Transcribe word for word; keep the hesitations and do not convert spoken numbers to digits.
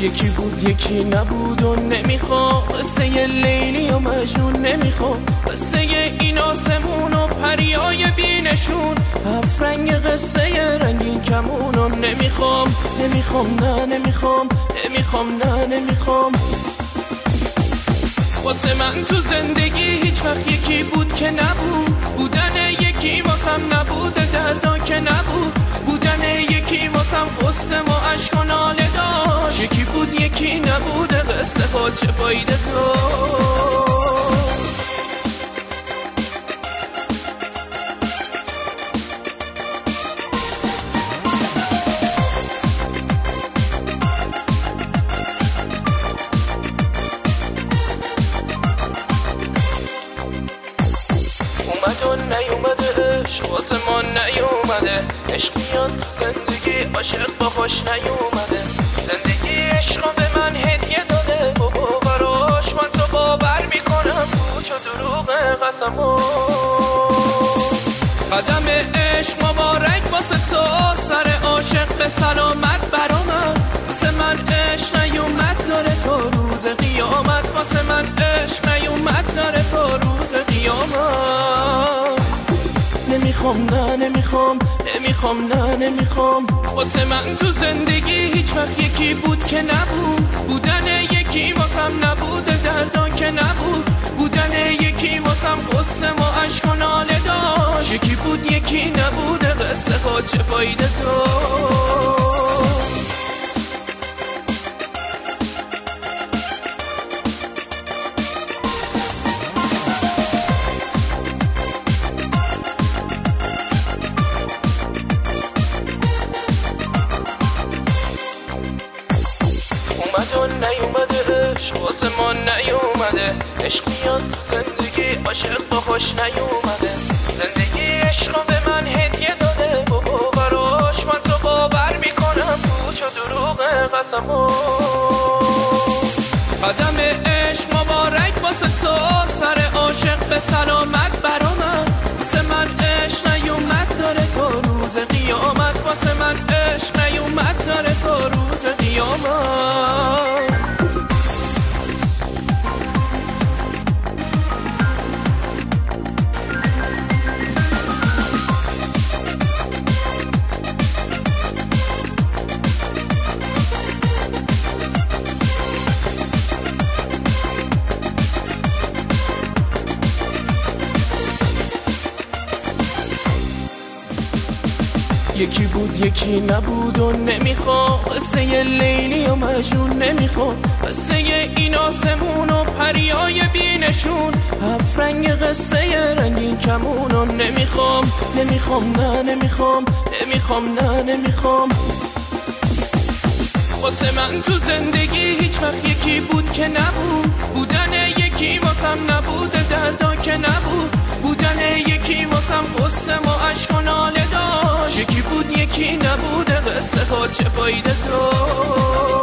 یکی بود یکی نبود و نمیخوام قصه لیلی و مجنون، نمیخوام قصه این آسمون و پریای بینشون، هفت رنگ قصه رنگین کمون و نمیخوام نمیخوام نه نمیخوام نمیخوام نه نمیخوام. واسه من تو زندگی هیچ وقت یکی بود که نبود، بودن یکی واسم نبود، دردا که نبود، بودن یکی واسم قصه و عشق و ناله داشت. یکی بود یکی نبود، قصه با چه فایده داشت. اومد و نیومده عشق واسه ما نیومده، عشق میاد تو زندگی عاشق با خوش نیومده، زندگی عشق به من هدیه داده بابا براش من تو باور میکنم پوچ و دروغ قسمو. قدم عشق مبارک واسه تو سر عاشق به سلامت برامد، واسه من عشق نیومد داره تو روز قیامت، واسه من عشق نیومد داره تو روز قیامت. نمیخوام نه نمیخوام نمیخوام نه نمیخوام. واسه من تو زندگی هیچ وقت یکی بود که نبود، بودن یکی واسم نبود، دردا که نبود، بودن یکی واسم قصه و عشق و ناله داشت. یکی بود یکی نبود، قصه با چه فایده داشت. اومد و نیومده عشق واسه ما نیومده، عشق میاد تو زندگی عاشق با خوش نیومده، زندگی عشق به من هدیه داده بابا براش من تو باور میکنم پوچ و دروغ قسمو. قدم عشق مبارک واسه تو سر عاشق به سلامت برامد، واسه من عشق نیومد داره تو روز قیامت، واسه من عشق نیومد داره تو روز قیامت. یکی بود یکی نبود و نمیخوام قصه لیلی و مجنون، نمیخوام قصه این آسمون و پریای بینشون، هفت رنگ قصه رنگین کمون و نمیخوام نمیخوام نه نمیخوام نمیخوام نه نمیخوام. واسه من تو زندگی هیچ وقت یکی بود که نبود، بودن یکی واسم نبود، دردا که نبود، بودن یکی واسم قصه و عشق و ناله داشت. یکی بود یکی نبود، قصه ها چه فایده داشت.